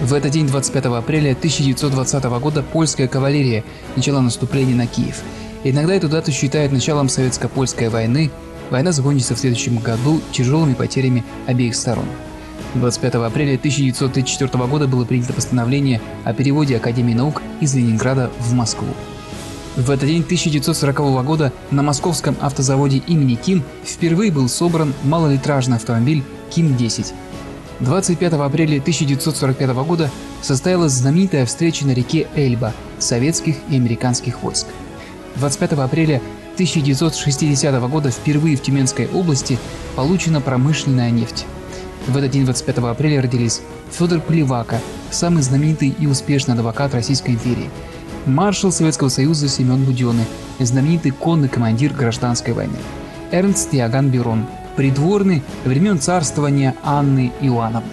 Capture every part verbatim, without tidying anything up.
В этот день, двадцать пятого апреля тысяча девятьсот двадцатого года, польская кавалерия начала наступление на Киев. Иногда эту дату считают началом советско-польской войны. Война закончится в следующем году тяжелыми потерями обеих сторон. двадцать пятого апреля тысяча девятьсот тридцать четвёртого года было принято постановление о переводе Академии наук из Ленинграда в Москву. В этот день тысяча девятьсот сорокового года на московском автозаводе имени Ким впервые был собран малолитражный автомобиль Ким десять. двадцать пятого апреля тысяча девятьсот сорок пятого года состоялась знаменитая встреча на реке Эльба советских и американских войск. двадцать пятого апреля тысяча девятьсот шестидесятого года впервые в Тюменской области получена промышленная нефть. В этот день, двадцать пятого апреля, родились Федор Плевака, самый знаменитый и успешный адвокат Российской империи, маршал Советского Союза Семен Буденный, знаменитый конный командир гражданской войны, Эрнст Иоганн Берон, придворный времен царствования Анны Иоанновны.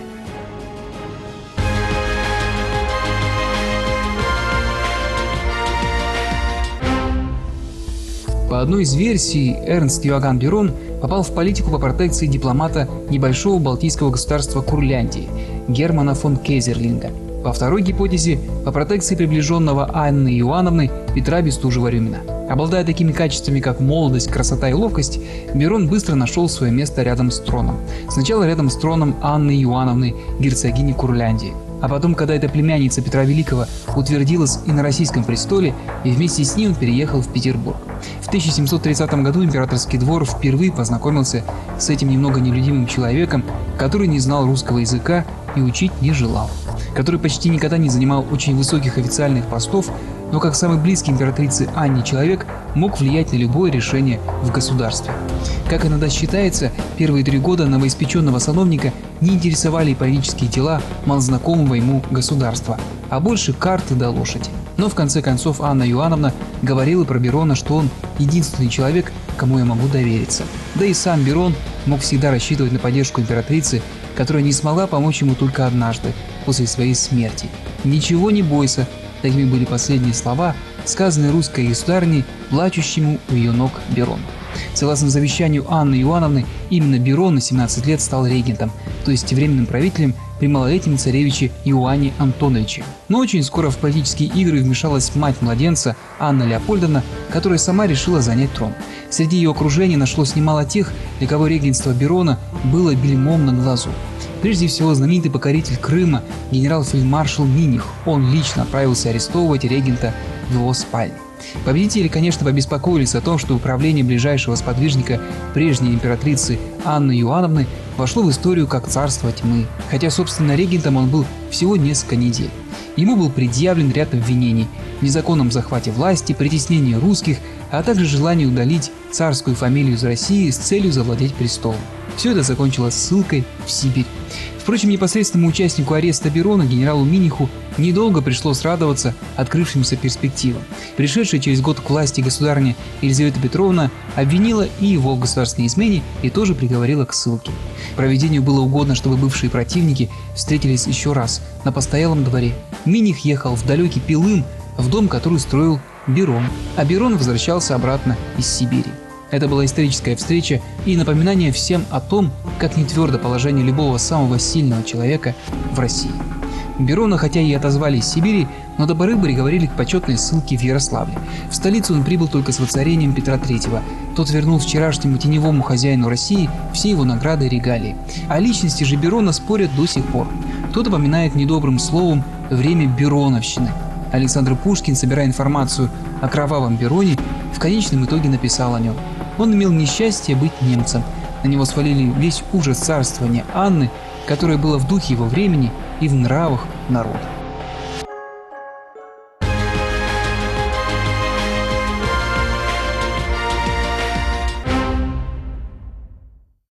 По одной из версий, Эрнст Иоганн Берон попал в политику по протекции дипломата небольшого балтийского государства Курляндии Германа фон Кейзерлинга. По второй гипотезе, по протекции приближенного Анны Иоанновны Петра Бестужева-Рюмина. Обладая такими качествами, как молодость, красота и ловкость, Берон быстро нашел свое место рядом с троном. Сначала рядом с троном Анны Иоанновны, герцогини Курляндии. А потом, когда эта племянница Петра Великого утвердилась и на российском престоле, и вместе с ней он переехал в Петербург. В тысяча семьсот тридцатом году императорский двор впервые познакомился с этим немного нелюдимым человеком, который не знал русского языка и учить не желал, который почти никогда не занимал очень высоких официальных постов, но как самый близкий императрице Анне человек мог влиять на любое решение в государстве. Как иногда считается, первые три года новоиспеченного сановника не интересовали политические дела малознакомого ему государства, а больше карты да лошади. Но в конце концов Анна Иоанновна говорила про Берона, что он единственный человек, кому я могу довериться. Да и сам Берон мог всегда рассчитывать на поддержку императрицы, которая не смогла помочь ему только однажды, после своей смерти. «Ничего не бойся», такими были последние слова, сказанные русской государыней, плачущему у ее ног Берону. Согласно завещанию Анны Иоанновны, именно Берон на семнадцать лет стал регентом, то есть временным правителем при малолетнем царевиче Иоанне Антоновиче. Но очень скоро в политические игры вмешалась мать младенца Анна Леопольдовна, которая сама решила занять трон. Среди ее окружения нашлось немало тех, для кого регентство Берона было бельмом на глазу. Прежде всего, знаменитый покоритель Крыма генерал-фельдмаршал Миних. Он лично отправился арестовывать регента в его спальне. Победители, конечно, побеспокоились о том, что управление ближайшего сподвижника прежней императрицы Анны Иоанновны вошло в историю как царство тьмы, хотя, собственно, регентом он был всего несколько недель. Ему был предъявлен ряд обвинений в незаконном захвате власти, притеснении русских, а также желании удалить царскую фамилию из России с целью завладеть престолом. Все это закончилось ссылкой в Сибирь. Впрочем, непосредственному участнику ареста Берона, генералу Миниху, недолго пришлось радоваться открывшимся перспективам. Пришедшая через год к власти государыня Елизавета Петровна обвинила и его в государственной измене и тоже приговорила к ссылке. Провидению было угодно, чтобы бывшие противники встретились еще раз на постоялом дворе. Миних ехал в далекий Пилым, в дом, который строил Берон, а Берон возвращался обратно из Сибири. Это была историческая встреча и напоминание всем о том, как нетвердо положение любого самого сильного человека в России. Берона, хотя и отозвали из Сибири, но до поры приговорили к почетной ссылке в Ярославле. В столицу он прибыл только с воцарением Петра Третьего. Тот вернул вчерашнему теневому хозяину России все его награды и регалии. О личности же Берона спорят до сих пор. Кто-то поминает недобрым словом время Бероновщины. Александр Пушкин, собирая информацию о кровавом Бероне, в конечном итоге написал о нем. Он имел несчастье быть немцем. На него свалили весь ужас царствования Анны, которое было в духе его времени и в нравах народа.